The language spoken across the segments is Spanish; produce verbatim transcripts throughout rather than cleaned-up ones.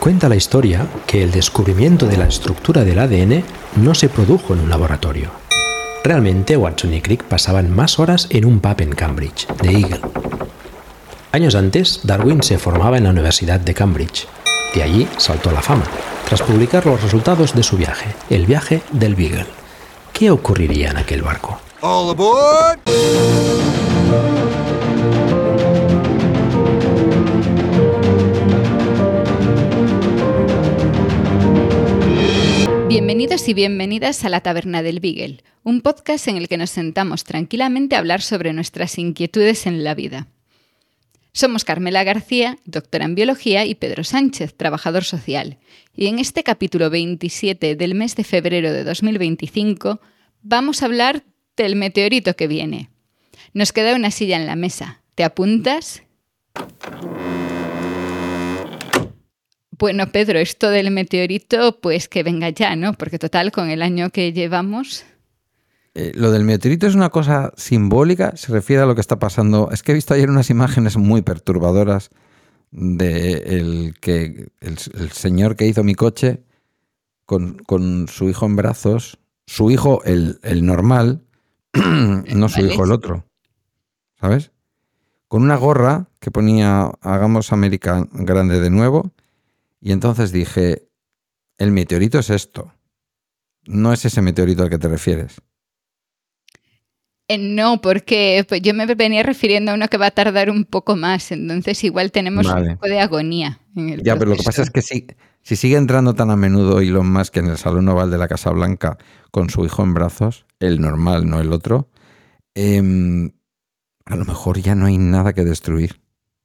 Cuenta la historia que el descubrimiento de la estructura del A D N no se produjo en un laboratorio. Realmente Watson y Crick pasaban más horas en un pub en Cambridge, The Eagle. Años antes, Darwin se formaba en la Universidad de Cambridge. De allí saltó a la fama, tras publicar los resultados de su viaje, el viaje del Beagle. ¿Qué ocurriría en aquel barco? All aboard! Bienvenidos y bienvenidas a La Taberna del Beagle, un podcast en el que nos sentamos tranquilamente a hablar sobre nuestras inquietudes en la vida. Somos Carmela García, doctora en biología, y Pedro Sánchez, trabajador social. Y en este capítulo veintisiete del mes de febrero de dos mil veinticinco vamos a hablar del meteorito que viene. Nos queda una silla en la mesa. ¿Te apuntas? Bueno, Pedro, esto del meteorito, pues que venga ya, ¿no? Porque total, con el año que llevamos... Eh, lo del meteorito es una cosa simbólica, se refiere a lo que está pasando. Es que he visto ayer unas imágenes muy perturbadoras de el, que, el, el señor que hizo mi coche con, con su hijo en brazos. Su hijo, el, el normal, no su hijo el otro, ¿sabes? Con una gorra que ponía Hagamos América Grande de nuevo. Y entonces dije, el meteorito es esto. No es ese meteorito al que te refieres. Eh, no, porque pues, yo me venía refiriendo a uno que va a tardar un poco más. Entonces igual tenemos vale. un poco de agonía en el Ya, proceso. Pero lo que pasa es que si, si sigue entrando tan a menudo Elon Musk en el Salón Oval de la Casa Blanca con su hijo en brazos, el normal, no el otro, eh, a lo mejor ya no hay nada que destruir.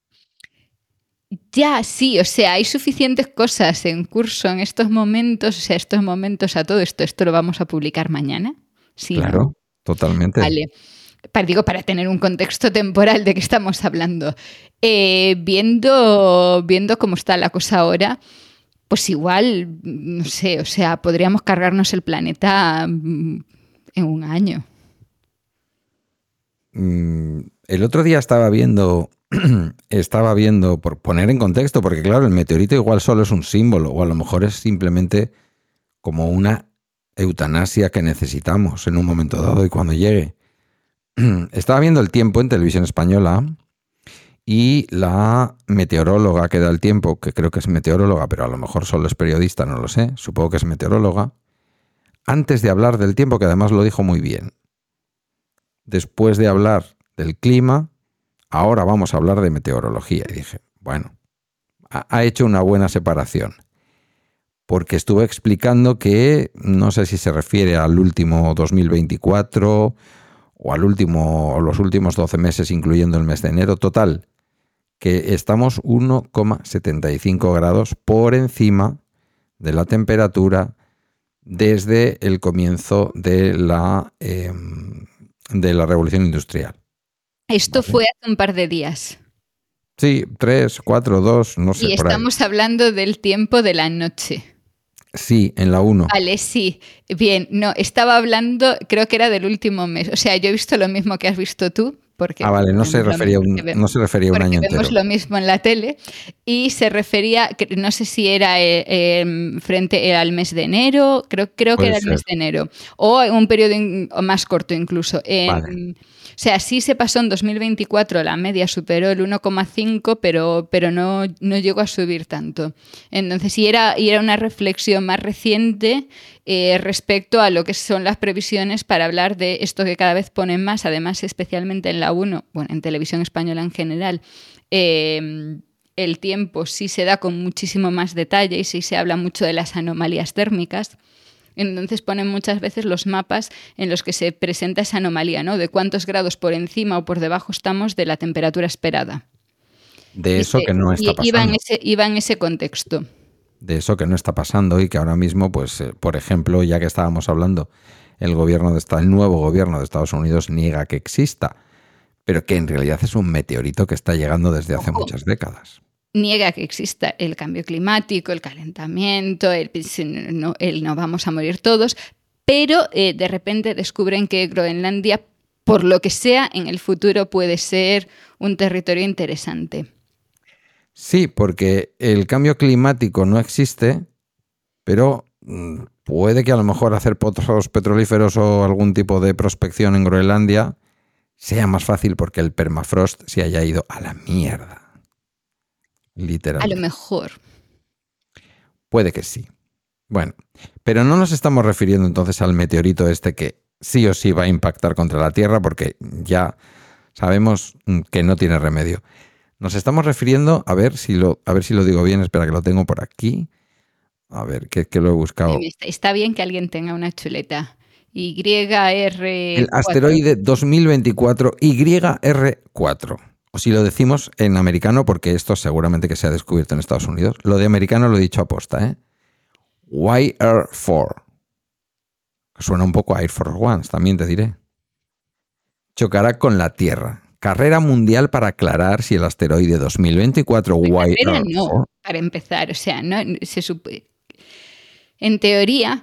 Ya, sí, o sea, hay suficientes cosas en curso en estos momentos, o sea, estos momentos a todo esto, ¿esto lo vamos a publicar mañana? Sí, claro, ¿no? Totalmente. Vale, para, digo, para tener un contexto temporal de qué estamos hablando. Eh, viendo, viendo cómo está la cosa ahora, pues igual, no sé, o sea, podríamos cargarnos el planeta en un año. Mm, el otro día estaba viendo... Estaba viendo, por poner en contexto, porque claro, el meteorito igual solo es un símbolo, o a lo mejor es simplemente como una eutanasia que necesitamos en un momento dado y cuando llegue. Estaba viendo el tiempo en Televisión Española y la meteoróloga que da el tiempo, que creo que es meteoróloga, pero a lo mejor solo es periodista, no lo sé, supongo que es meteoróloga, antes de hablar del tiempo, que además lo dijo muy bien, después de hablar del clima, ahora vamos a hablar de meteorología. Y dije, bueno, ha hecho una buena separación. Porque estuve explicando que, no sé si se refiere al último dos mil veinticuatro o al último, o los últimos doce meses, incluyendo el mes de enero. Total, que estamos uno coma setenta y cinco grados por encima de la temperatura desde el comienzo de la, eh, de la Revolución Industrial. Esto ¿Vale? Fue hace un par de días. Sí, tres, cuatro, dos, no sé. Y por ahí. estamos hablando del tiempo de la noche. Sí, en la uno. Vale, sí. Bien, no, estaba hablando, creo que era del último mes. O sea, yo he visto lo mismo que has visto tú. Porque ah, vale, no se refería a un, no se refería a un año entero. Vemos lo mismo en la tele y se refería, no sé si era eh, eh, frente al mes de enero, creo, creo que era el ser. mes de enero, o un periodo in, o más corto incluso. Eh, vale. O sea, sí se pasó en dos mil veinticuatro, la media superó el uno coma cinco, pero, pero no, no llegó a subir tanto. Entonces, y era, y era una reflexión más reciente eh, respecto a lo que son las previsiones para hablar de esto que cada vez ponen más, además especialmente en la uno, bueno, en Televisión Española en general, eh, el tiempo sí se da con muchísimo más detalle y sí se habla mucho de las anomalías térmicas. Entonces ponen muchas veces los mapas en los que se presenta esa anomalía, ¿no? De cuántos grados por encima o por debajo estamos de la temperatura esperada. De eso y, que no está pasando. Iba en, ese, iba en ese contexto. De eso que no está pasando y que ahora mismo, pues, eh, por ejemplo, ya que estábamos hablando, el gobierno de esta, el nuevo gobierno de Estados Unidos niega que exista, pero que en realidad es un meteorito que está llegando desde hace Ojo. muchas décadas. Niega que exista el cambio climático, el calentamiento, el, no, el no vamos a morir todos, pero eh, de repente descubren que Groenlandia, por lo que sea, en el futuro puede ser un territorio interesante. Sí, porque el cambio climático no existe, pero puede que a lo mejor hacer pozos petrolíferos o algún tipo de prospección en Groenlandia sea más fácil porque el permafrost se haya ido a la mierda. Literalmente. A lo mejor. Puede que sí. Bueno, pero no nos estamos refiriendo entonces al meteorito este que sí o sí va a impactar contra la Tierra porque ya sabemos que no tiene remedio. Nos estamos refiriendo, a ver si lo, a ver si lo digo bien, espera que lo tengo por aquí. A ver, que, que lo he buscado. Está, está bien que alguien tenga una chuleta. Y R El asteroide dos mil veinticuatro Y R cuatro. O si lo decimos en americano, porque esto seguramente que se ha descubierto en Estados Unidos. Lo de americano lo he dicho aposta, ¿eh? Y R cuatro. Suena un poco a Air Force One, también te diré. Chocará con la Tierra. Carrera mundial para aclarar si el asteroide dos mil veinticuatro Y R cuatro... No, para empezar, o sea, no se supone. En teoría,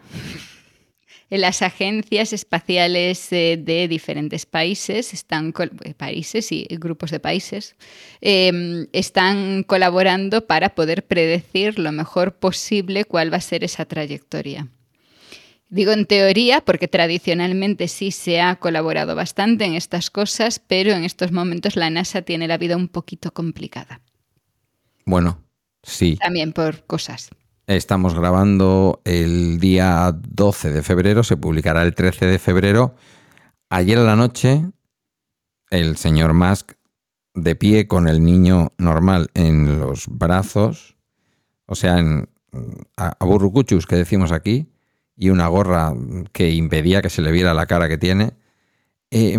en las agencias espaciales eh, de diferentes países, están países y grupos de países, eh, están colaborando para poder predecir lo mejor posible cuál va a ser esa trayectoria. Digo en teoría porque tradicionalmente sí se ha colaborado bastante en estas cosas, pero en estos momentos la NASA tiene la vida un poquito complicada. Bueno, sí. También por cosas. Estamos grabando el día doce de febrero, se publicará el trece de febrero. Ayer a la noche, el señor Musk, de pie con el niño normal en los brazos, o sea, en aburrucuchus que decimos aquí, y una gorra que impedía que se le viera la cara que tiene, eh,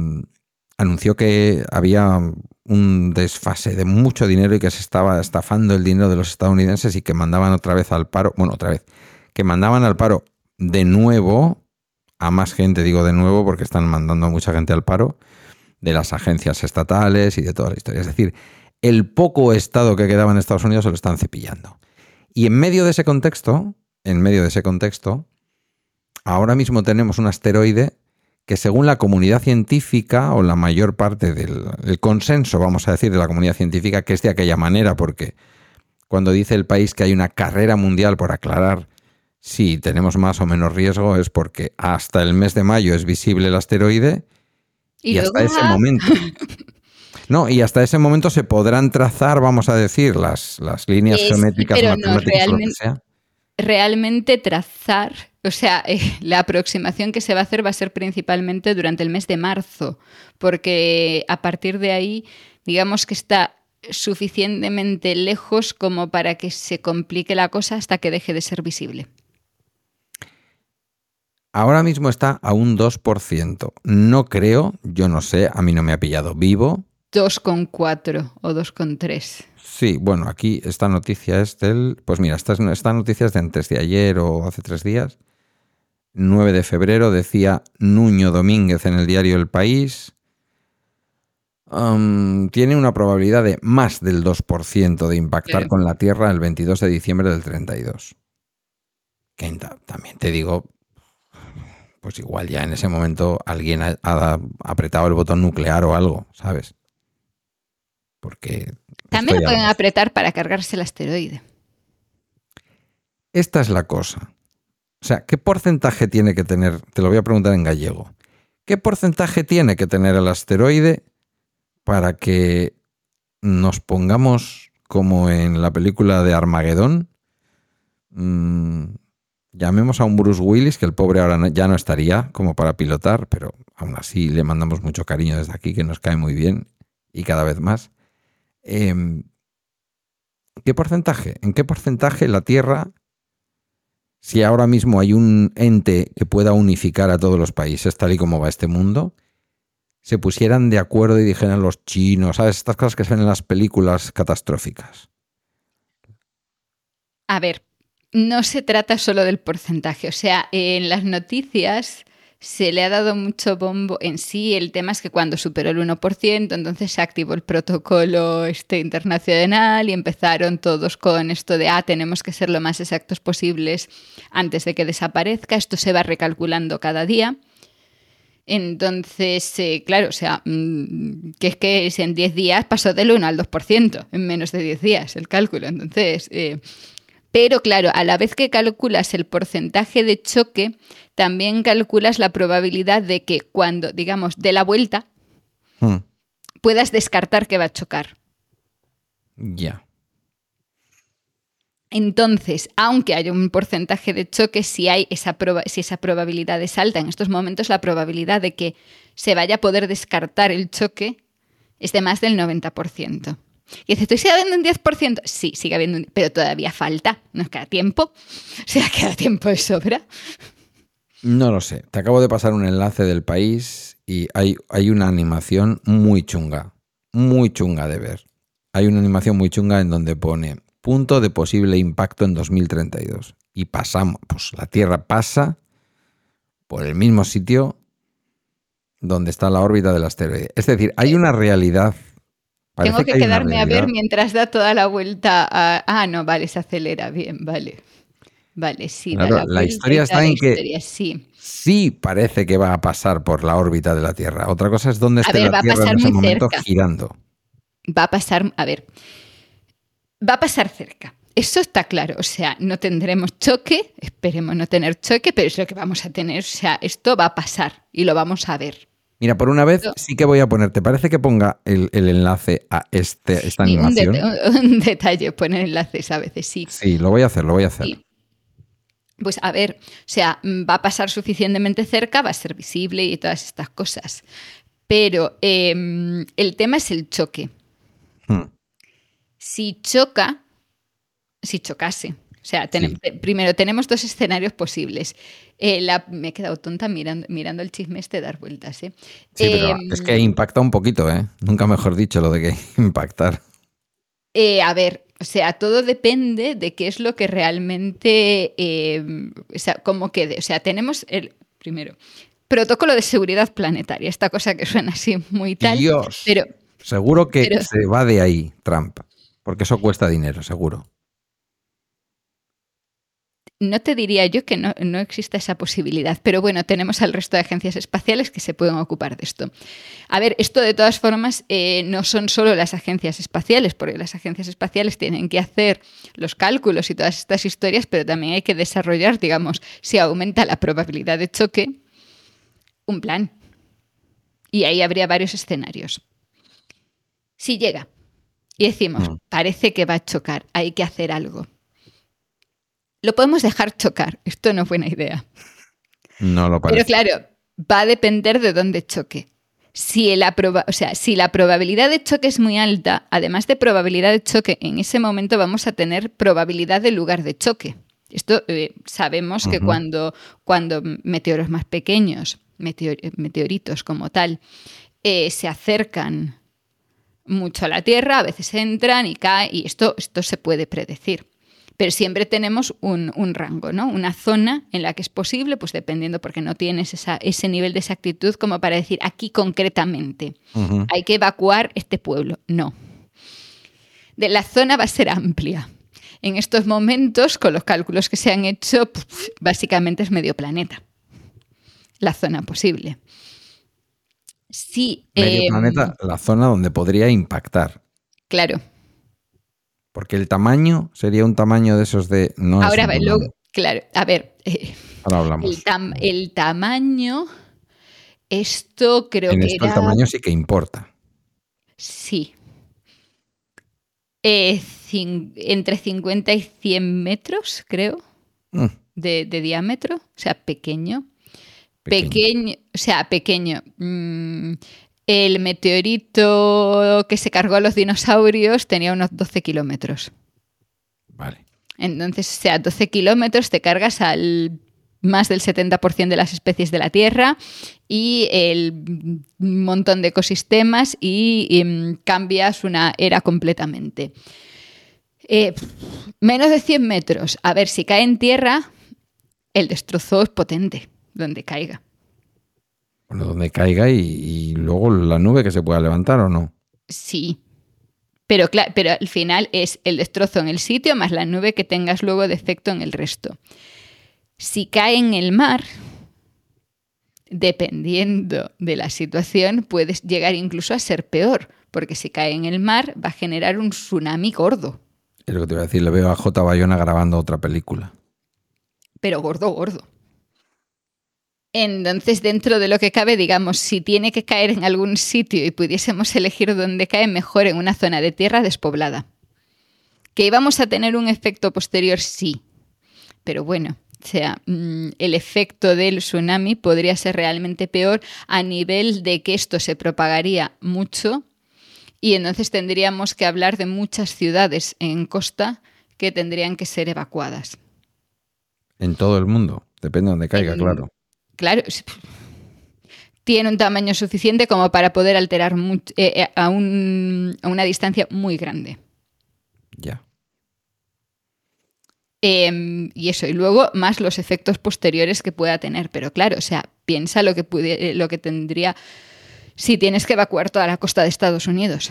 anunció que había un desfase de mucho dinero y que se estaba estafando el dinero de los estadounidenses y que mandaban otra vez al paro, bueno, otra vez, que mandaban al paro de nuevo a más gente, digo de nuevo porque están mandando a mucha gente al paro, de las agencias estatales y de toda la historia. Es decir, el poco Estado que quedaba en Estados Unidos se lo están cepillando. Y en medio de ese contexto, en medio de ese contexto, ahora mismo tenemos un asteroide que según la comunidad científica o la mayor parte del el consenso, vamos a decir, de la comunidad científica, que es de aquella manera, porque cuando dice el país que hay una carrera mundial por aclarar si tenemos más o menos riesgo, es porque hasta el mes de mayo es visible el asteroide y, y hasta ese momento... No, y hasta ese momento se podrán trazar, vamos a decir, las, las líneas es, geométricas, pero matemáticas, no, lo que sea. Realmente trazar, o sea, eh, la aproximación que se va a hacer va a ser principalmente durante el mes de marzo, porque a partir de ahí, digamos que está suficientemente lejos como para que se complique la cosa hasta que deje de ser visible. Ahora mismo está a un dos por ciento. No creo, yo no sé, a mí no me ha pillado vivo. dos coma cuatro o dos coma tres. Sí, bueno, aquí esta noticia es del... Pues mira, esta, esta noticia es de antes de ayer o hace tres días. nueve de febrero, decía Nuño Domínguez en el diario El País. Um, tiene una probabilidad de más del dos por ciento de impactar sí. con la Tierra el veintidós de diciembre del treinta y dos. Que también te digo, pues igual ya en ese momento alguien ha, ha apretado el botón nuclear o algo, ¿sabes? Porque... También lo pueden apretar para cargarse el asteroide. Esta es la cosa. O sea, ¿qué porcentaje tiene que tener? Te lo voy a preguntar en gallego. ¿Qué porcentaje tiene que tener el asteroide para que nos pongamos como en la película de Armagedón? Mmm, llamemos a un Bruce Willis, que el pobre ahora no, ya no estaría como para pilotar, pero aún así le mandamos mucho cariño desde aquí, que nos cae muy bien y cada vez más. Eh, ¿Qué porcentaje? ¿En qué porcentaje la Tierra, si ahora mismo hay un ente que pueda unificar a todos los países, tal y como va este mundo, se pusieran de acuerdo y dijeran los chinos, ¿sabes? Estas cosas que se ven en las películas catastróficas. A ver, no se trata solo del porcentaje. O sea, en las noticias se le ha dado mucho bombo en sí. El tema es que cuando superó el uno por ciento, entonces se activó el protocolo este internacional y empezaron todos con esto de, ah, tenemos que ser lo más exactos posibles antes de que desaparezca. Esto se va recalculando cada día. Entonces, eh, claro, o sea, mmm, que es que si en diez días pasó del uno al dos por ciento, en menos de diez días el cálculo. Entonces, eh, pero claro, a la vez que calculas el porcentaje de choque, también calculas la probabilidad de que cuando, digamos, dé la vuelta, hmm. puedas descartar que va a chocar. Ya. Yeah. Entonces, aunque haya un porcentaje de choque, si, hay esa proba- si esa probabilidad es alta, en estos momentos la probabilidad de que se vaya a poder descartar el choque es de más del noventa por ciento. Y dices, ¿tú sigue habiendo un diez por ciento? Sí, sigue habiendo un... pero todavía falta, nos queda tiempo. O sea, queda tiempo de sobra. No lo sé. Te acabo de pasar un enlace del País y hay, hay una animación muy chunga, muy chunga de ver. Hay una animación muy chunga en donde pone punto de posible impacto en dos mil treinta y dos. Y pasamos, pues la Tierra pasa por el mismo sitio donde está la órbita del asteroide. Es decir, hay una realidad. Tengo que, que quedarme a ver mientras da toda la vuelta a... Ah, no, vale, se acelera bien, vale. Vale, sí, claro, da la, la historia está en historia, que sí. sí parece que va a pasar por la órbita de la Tierra. Otra cosa es dónde esté ver, la Tierra en ese momento cerca. girando. Va a pasar, a ver, va a pasar cerca. Eso está claro. O sea, no tendremos choque, esperemos no tener choque, pero es lo que vamos a tener. O sea, esto va a pasar y lo vamos a ver. Mira, por una vez sí que voy a poner, ¿te parece que ponga el, el enlace a este, esta sí, animación? Un, de, un detalle, poner enlaces a veces, sí. Sí, lo voy a hacer, lo voy a hacer. Sí. Pues a ver, o sea, va a pasar suficientemente cerca, va a ser visible y todas estas cosas. Pero eh, el tema es el choque. Hmm. Si choca, si chocase, o sea, ten, sí. primero tenemos dos escenarios posibles. Eh, la, me he quedado tonta mirando, mirando el chisme este de dar vueltas. ¿eh? Sí, pero eh, es que impacta un poquito, ¿eh? Nunca mejor dicho lo de que impactar. Eh, a ver, o sea, todo depende de qué es lo que realmente, eh, o sea, cómo quede. O sea, tenemos el, primero, protocolo de seguridad planetaria, esta cosa que suena así muy tal. Dios, pero seguro que pero, se va de ahí Trump, porque eso cuesta dinero, seguro. No te diría yo que no, no exista esa posibilidad, pero bueno, tenemos al resto de agencias espaciales que se pueden ocupar de esto. A ver, esto de todas formas eh, no son solo las agencias espaciales, porque las agencias espaciales tienen que hacer los cálculos y todas estas historias, pero también hay que desarrollar, digamos, si aumenta la probabilidad de choque, un plan. Y ahí habría varios escenarios. Si llega y decimos, mm. parece que va a chocar, hay que hacer algo. Lo podemos dejar chocar. Esto no es buena idea. No lo parece. Pero claro, va a depender de dónde choque. Si la, proba- o sea, si la probabilidad de choque es muy alta, además de probabilidad de choque, en ese momento vamos a tener probabilidad de lugar de choque. Esto eh, sabemos uh-huh. que cuando, cuando meteoros más pequeños, meteor- meteoritos como tal, eh, se acercan mucho a la Tierra, a veces entran y caen, y esto, esto se puede predecir. Pero siempre tenemos un, un rango, ¿no? Una zona en la que es posible, pues dependiendo, porque no tienes esa, ese nivel de exactitud como para decir aquí concretamente uh-huh. hay que evacuar este pueblo. No. De la zona va a ser amplia. En estos momentos, con los cálculos que se han hecho, pues, básicamente es medio planeta la zona posible. Sí, medio eh, planeta, la zona donde podría impactar. Claro. Porque el tamaño sería un tamaño de esos de... No Ahora, es luego, claro, a ver. Eh, Ahora hablamos. El, tam- el tamaño, esto creo en que esto era... el tamaño sí que importa. Sí. Eh, cin- entre cincuenta y cien metros, creo, mm. de, de diámetro. O sea, pequeño. Pequeño. pequeño o sea, pequeño. Mm, el meteorito que se cargó a los dinosaurios tenía unos doce kilómetros. Vale. Entonces, o sea, doce kilómetros te cargas al más del setenta por ciento de las especies de la Tierra y el montón de ecosistemas y, y cambias una era completamente. Eh, menos de cien metros. A ver, si cae en tierra, el destrozo es potente, donde caiga. Bueno, donde caiga y, y luego la nube que se pueda levantar o no. Sí. Pero, claro, pero al final es el destrozo en el sitio más la nube que tengas luego de efecto en el resto. Si cae en el mar, dependiendo de la situación, puede llegar incluso a ser peor, porque si cae en el mar va a generar un tsunami gordo. Es lo que te voy a decir, le veo a J. Bayona grabando otra película. Pero gordo, gordo. Entonces, dentro de lo que cabe, digamos, si tiene que caer en algún sitio y pudiésemos elegir dónde cae, mejor en una zona de tierra despoblada. ¿Que íbamos a tener un efecto posterior? Sí. Pero bueno, o sea, el efecto del tsunami podría ser realmente peor a nivel de que esto se propagaría mucho y entonces tendríamos que hablar de muchas ciudades en costa que tendrían que ser evacuadas. En todo el mundo, depende de donde caiga, en, claro. Claro, tiene un tamaño suficiente como para poder alterar mucho, eh, a, un, a una distancia muy grande. Ya. Eh, y eso, y luego más los efectos posteriores que pueda tener. Pero claro, o sea, piensa lo que, pude, lo que tendría si tienes que evacuar toda la costa de Estados Unidos.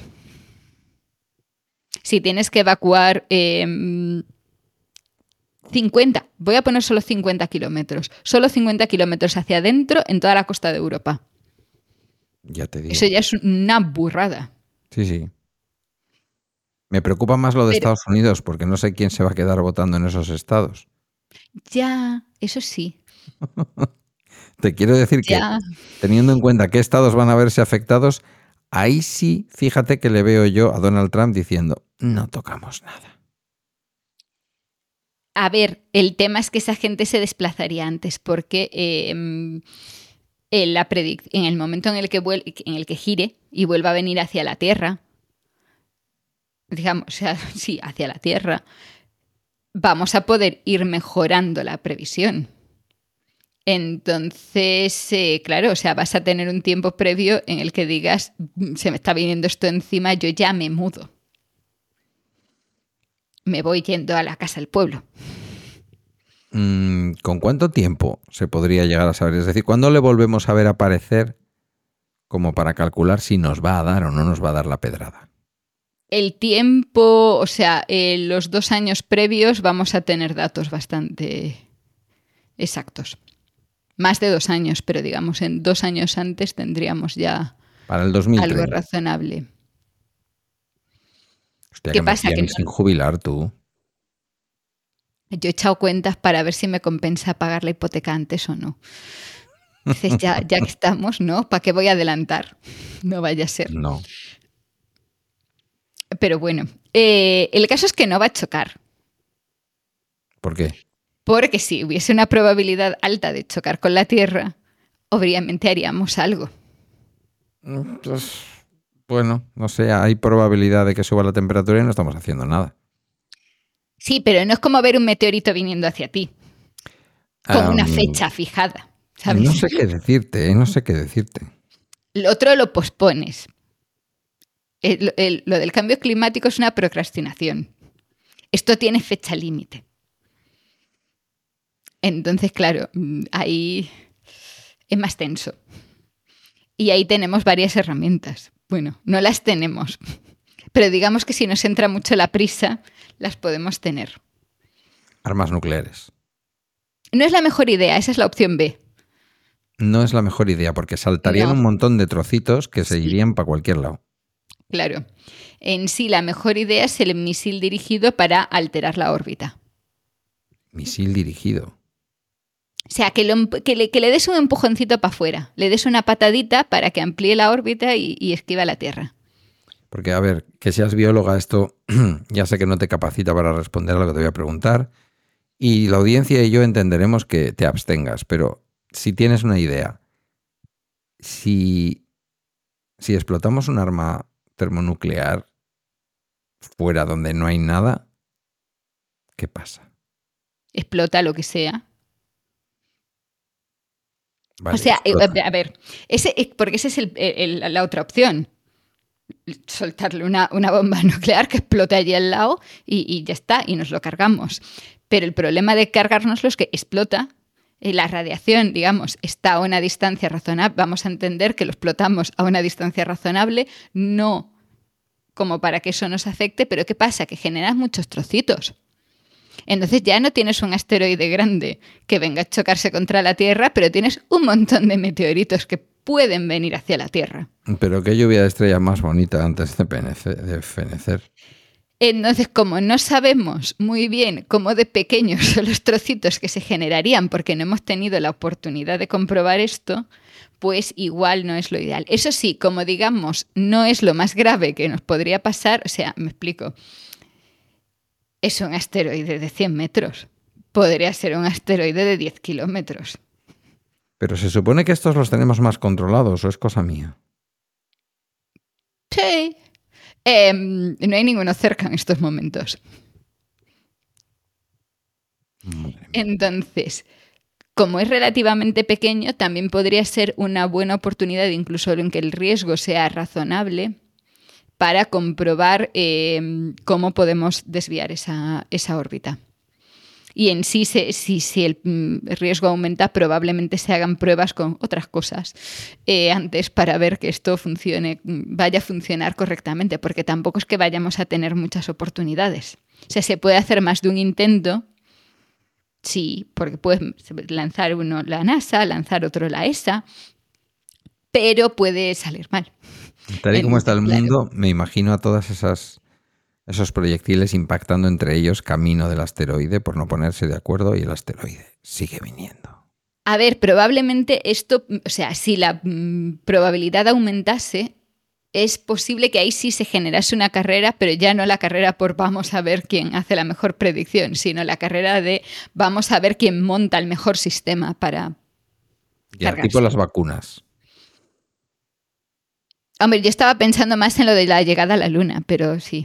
Si tienes que evacuar eh, cincuenta, voy a poner solo cincuenta kilómetros, solo cincuenta kilómetros hacia adentro en toda la costa de Europa. Ya te digo. Eso ya es una burrada. Sí, sí. Me preocupa más lo de Pero, Estados Unidos, porque no sé quién se va a quedar votando en esos estados. Ya, eso sí. Te quiero decir ya. que, teniendo en cuenta qué estados van a verse afectados, ahí sí, fíjate que le veo yo a Donald Trump diciendo, no tocamos nada. A ver, el tema es que esa gente se desplazaría antes, porque eh, en, la predic- en el momento en el, que vuel- en el que gire y vuelva a venir hacia la Tierra, digamos, o sea, sí, hacia la Tierra, vamos a poder ir mejorando la previsión. Entonces, eh, claro, o sea, vas a tener un tiempo previo en el que digas, se me está viniendo esto encima, yo ya me mudo. Me voy yendo a la casa del pueblo. Mm, ¿Con cuánto tiempo se podría llegar a saber? Es decir, ¿cuándo le volvemos a ver aparecer como para calcular si nos va a dar o no nos va a dar la pedrada? El tiempo, o sea, eh, los dos años previos vamos a tener datos bastante exactos. Más de dos años, pero digamos en dos años antes tendríamos ya para el dos mil treinta. Algo razonable. Hostia, ¿Qué que pasa? Me Que no... sin jubilar tú. Yo he echado cuentas para ver si me compensa pagar la hipoteca antes o no. Entonces ya, ya que estamos, ¿no? ¿Para qué voy a adelantar? No vaya a ser. No. Pero bueno, eh, el caso es que no va a chocar. ¿Por qué? Porque si hubiese una probabilidad alta de chocar con la Tierra, obviamente haríamos algo. Pues, bueno, no sé, hay probabilidad de que suba la temperatura y no estamos haciendo nada. Sí, pero no es como ver un meteorito viniendo hacia ti, con um, una fecha fijada, ¿sabes? No sé qué decirte, ¿eh? no sé qué decirte. Lo otro lo pospones. El, el, lo del cambio climático es una procrastinación. Esto tiene fecha límite. Entonces, claro, ahí es más tenso. Y ahí tenemos varias herramientas. Bueno, no las tenemos, pero digamos que si nos entra mucho la prisa, las podemos tener. Armas nucleares. No es la mejor idea, esa es la opción B. No es la mejor idea, porque saltarían no. un montón de trocitos que se sí. irían para cualquier lado. Claro. En sí, la mejor idea es el misil dirigido para alterar la órbita. Misil dirigido. O sea, que, lo, que, le, que le des un empujoncito para afuera, le des una patadita para que amplíe la órbita y, y esquiva la Tierra. Porque, a ver, que seas bióloga, esto ya sé que no te capacita para responder a lo que te voy a preguntar. Y la audiencia y yo entenderemos que te abstengas, pero si tienes una idea, si, si explotamos un arma termonuclear fuera donde no hay nada, ¿qué pasa? Explota lo que sea. Vale, o sea, explota. a ver, ese, porque esa es el, el, la otra opción. Soltarle una, una bomba nuclear que explote allí al lado y, y ya está, y nos lo cargamos. Pero el problema de cargárnoslo es que explota, y la radiación, digamos, está a una distancia razonable. Vamos a entender que lo explotamos a una distancia razonable, no como para que eso nos afecte, pero ¿qué pasa? Que generas muchos trocitos. Entonces ya no tienes un asteroide grande que venga a chocarse contra la Tierra, pero tienes un montón de meteoritos que pueden venir hacia la Tierra. Pero qué lluvia de estrellas más bonita antes de penecer- de fenecer. Entonces, como no sabemos muy bien cómo de pequeños son los trocitos que se generarían, porque no hemos tenido la oportunidad de comprobar esto, pues igual no es lo ideal. Eso sí, como digamos, no es lo más grave que nos podría pasar, o sea, me explico, es un asteroide de cien metros, podría ser un asteroide de diez kilómetros. Pero se supone que estos los tenemos más controlados, ¿o es cosa mía? Sí. Eh, no hay ninguno cerca en estos momentos. Entonces, como es relativamente pequeño, también podría ser una buena oportunidad, incluso en que el riesgo sea razonable, para comprobar eh, cómo podemos desviar esa, esa órbita. Y en sí, se, si, si el riesgo aumenta, probablemente se hagan pruebas con otras cosas eh, antes para ver que esto funcione, vaya a funcionar correctamente, porque tampoco es que vayamos a tener muchas oportunidades. O sea, se puede hacer más de un intento, sí, porque puedes lanzar uno la NASA, lanzar otro la E S A, pero puede salir mal. Tal y como está el claro. mundo, me imagino a todas esas... esos proyectiles impactando entre ellos camino del asteroide por no ponerse de acuerdo y el asteroide sigue viniendo. A ver, probablemente esto, o sea, si la mm, probabilidad aumentase, es posible que ahí sí se generase una carrera, pero ya no la carrera por vamos a ver quién hace la mejor predicción, sino la carrera de vamos a ver quién monta el mejor sistema para Ya, cargarse. tipo las vacunas. Hombre, yo estaba pensando más en lo de la llegada a la Luna, pero sí.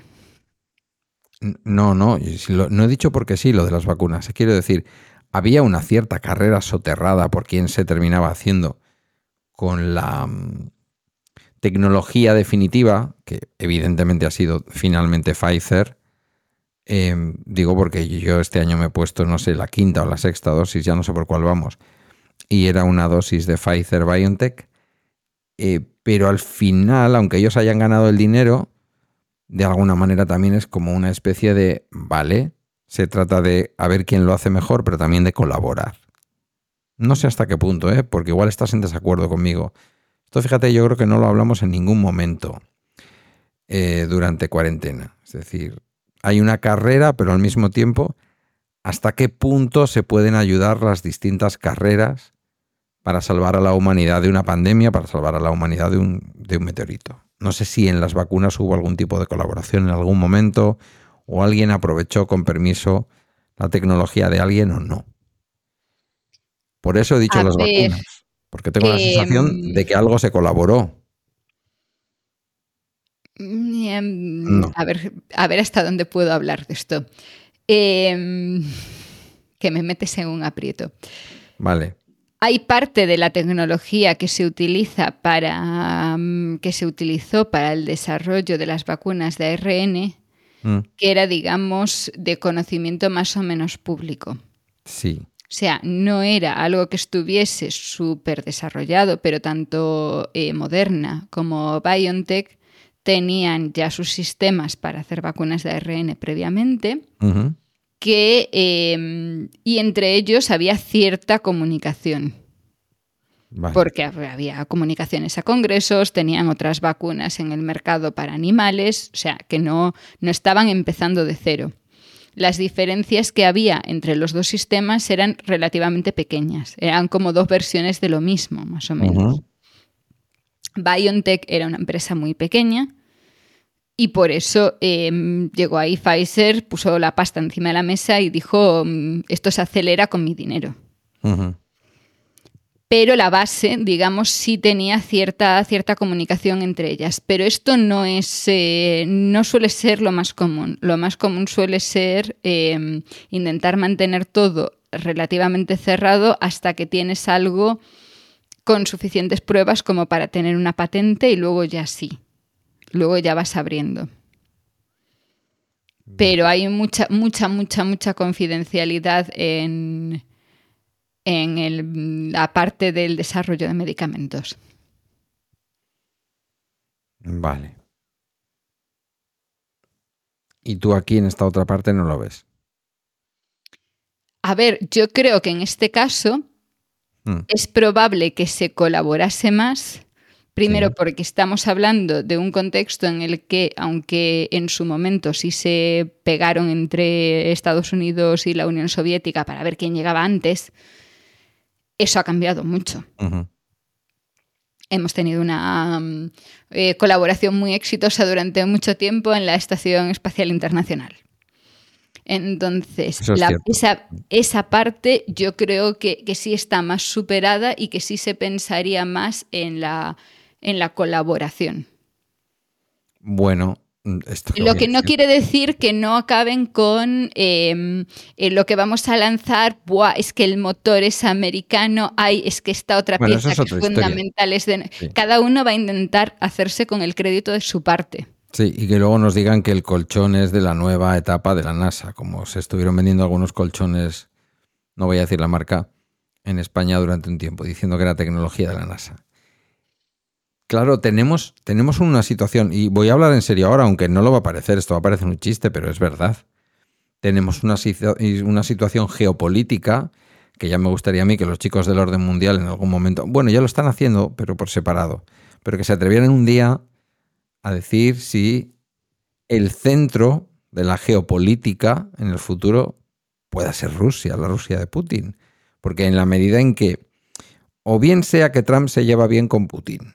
No, no, no he dicho porque sí lo de las vacunas. Quiero decir, había una cierta carrera soterrada por quién se terminaba haciendo con la um, tecnología definitiva, que evidentemente ha sido finalmente Pfizer. Eh, digo porque yo este año me he puesto, no sé, la quinta o la sexta dosis, ya no sé por cuál vamos, y era una dosis de Pfizer-BioNTech. Eh, pero al final, aunque ellos hayan ganado el dinero, de alguna manera también es como una especie de, vale, se trata de a ver quién lo hace mejor, pero también de colaborar. No sé hasta qué punto, ¿eh? Porque igual estás en desacuerdo conmigo. Esto, fíjate, yo creo que no lo hablamos en ningún momento eh, durante cuarentena. Es decir, hay una carrera, pero al mismo tiempo, ¿hasta qué punto se pueden ayudar las distintas carreras para salvar a la humanidad de una pandemia, para salvar a la humanidad de un, de un meteorito? No sé si en las vacunas hubo algún tipo de colaboración en algún momento o alguien aprovechó con permiso la tecnología de alguien o no. Por eso he dicho A las ver, vacunas, porque tengo la eh, sensación de que algo se colaboró. No. A ver, a ver hasta dónde puedo hablar de esto. Eh, que me metes en un aprieto. Vale. Hay parte de la tecnología que se utiliza para que se utilizó para el desarrollo de las vacunas de A R N, mm. que era, digamos, de conocimiento más o menos público. Sí. O sea, no era algo que estuviese súper desarrollado, pero tanto eh, Moderna como BioNTech tenían ya sus sistemas para hacer vacunas de A R N previamente. Uh-huh. Que, eh, y entre ellos había cierta comunicación. Vale. Porque había comunicaciones a congresos, tenían otras vacunas en el mercado para animales, o sea, que no, no estaban empezando de cero. Las diferencias que había entre los dos sistemas eran relativamente pequeñas, eran como dos versiones de lo mismo, más o menos. Uh-huh. BioNTech era una empresa muy pequeña, y por eso eh, llegó ahí Pfizer, puso la pasta encima de la mesa y dijo, esto se acelera con mi dinero. Uh-huh. Pero la base, digamos, sí tenía cierta, cierta comunicación entre ellas. Pero esto no, es, eh, no suele ser lo más común. Lo más común suele ser eh, intentar mantener todo relativamente cerrado hasta que tienes algo con suficientes pruebas como para tener una patente y luego ya sí. Luego ya vas abriendo. Pero hay mucha, mucha, mucha, mucha confidencialidad en, en el, la parte del desarrollo de medicamentos. Vale. ¿Y tú aquí en esta otra parte no lo ves? A ver, yo creo que en este caso mm. es probable que se colaborase más. Primero, sí. porque estamos hablando de un contexto en el que, aunque en su momento sí se pegaron entre Estados Unidos y la Unión Soviética para ver quién llegaba antes, eso ha cambiado mucho. Uh-huh. Hemos tenido una um, eh, colaboración muy exitosa durante mucho tiempo en la Estación Espacial Internacional. Entonces, la, esa, esa parte yo creo que, que sí está más superada y que sí se pensaría más en la... en la colaboración. Bueno, esto lo que no quiere decir que no acaben con eh, eh, lo que vamos a lanzar. Buah, es que el motor es americano. Ay, es que esta otra bueno, pieza es que es fundamental es de... Sí. Cada uno va a intentar hacerse con el crédito de su parte. Sí, y que luego nos digan que el colchón es de la nueva etapa de la NASA, como se estuvieron vendiendo algunos colchones, no voy a decir la marca, en España durante un tiempo, diciendo que era tecnología de la NASA. Claro, tenemos, tenemos una situación, y voy a hablar en serio ahora, aunque no lo va a parecer, esto va a parecer un chiste, pero es verdad. Tenemos una, una situación geopolítica que ya me gustaría a mí que los chicos del orden mundial en algún momento, bueno, ya lo están haciendo, pero por separado, pero que se atrevieran un día a decir si el centro de la geopolítica en el futuro pueda ser Rusia, la Rusia de Putin. Porque en la medida en que, o bien sea que Trump se lleva bien con Putin,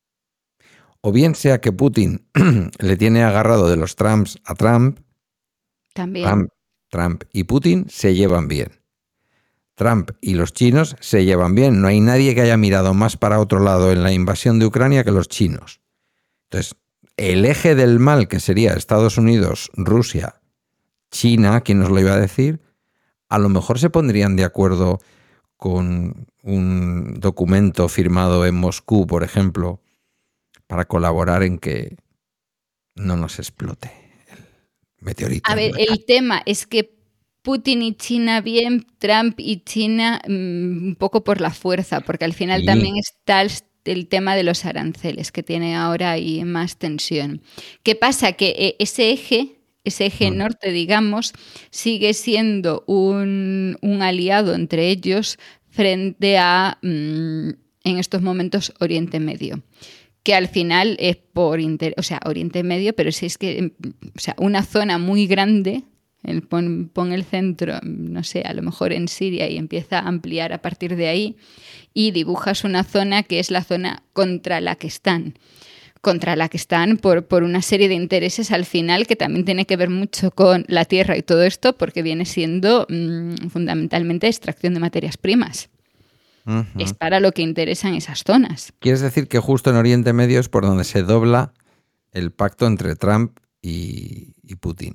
o bien sea que Putin le tiene agarrado de los Trumps a Trump, también Trump, Trump y Putin se llevan bien. Trump y los chinos se llevan bien. No hay nadie que haya mirado más para otro lado en la invasión de Ucrania que los chinos. Entonces, el eje del mal, que sería Estados Unidos, Rusia, China, ¿quién nos lo iba a decir? A lo mejor se pondrían de acuerdo con un documento firmado en Moscú, por ejemplo, para colaborar en que no nos explote el meteorito. A ver, el tema es que Putin y China bien, Trump y China mmm, un poco por la fuerza, porque al final sí. también está el, el tema de los aranceles, que tiene ahora ahí más tensión. ¿Qué pasa? Que ese eje, ese eje mm. norte, digamos, sigue siendo un, un aliado entre ellos frente a, mmm, en estos momentos, Oriente Medio. Que al final es por, inter... o sea, Oriente Medio, pero si es que, o sea, una zona muy grande, el, pon, pon el centro, no sé, a lo mejor en Siria y empieza a ampliar a partir de ahí y dibujas una zona que es la zona contra la que están, contra la que están por, por una serie de intereses al final que también tiene que ver mucho con la tierra y todo esto porque viene siendo mmm, fundamentalmente extracción de materias primas. Uh-huh. Es para lo que interesan esas zonas. ¿Quieres decir que justo en Oriente Medio es por donde se dobla el pacto entre Trump y, y Putin?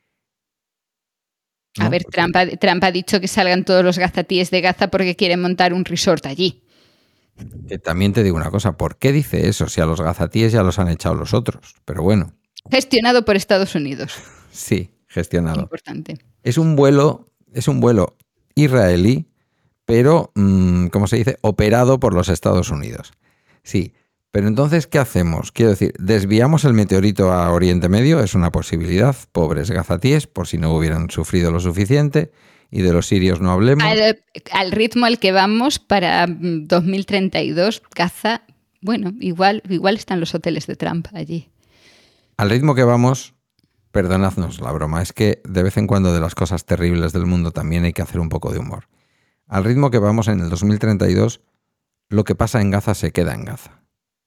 ¿No? A ver, porque... Trump, ha, Trump ha dicho que salgan todos los gazatíes de Gaza porque quieren montar un resort allí. Que también te digo una cosa, ¿por qué dice eso? Si a los gazatíes ya los han echado los otros, pero bueno. Gestionado por Estados Unidos. Sí, gestionado. Importante. Es un vuelo, es un vuelo israelí, pero, ¿cómo se dice?, operado por los Estados Unidos. Sí, pero entonces, ¿qué hacemos? Quiero decir, ¿desviamos el meteorito a Oriente Medio? Es una posibilidad. Pobres gazatíes, por si no hubieran sufrido lo suficiente, y de los sirios no hablemos. Al, al ritmo al que vamos para dos mil treinta y dos, Gaza, bueno, igual, igual están los hoteles de Trump allí. Al ritmo que vamos, perdonadnos la broma, es que de vez en cuando de las cosas terribles del mundo también hay que hacer un poco de humor. Al ritmo que vamos en el dos mil treinta y dos, lo que pasa en Gaza se queda en Gaza.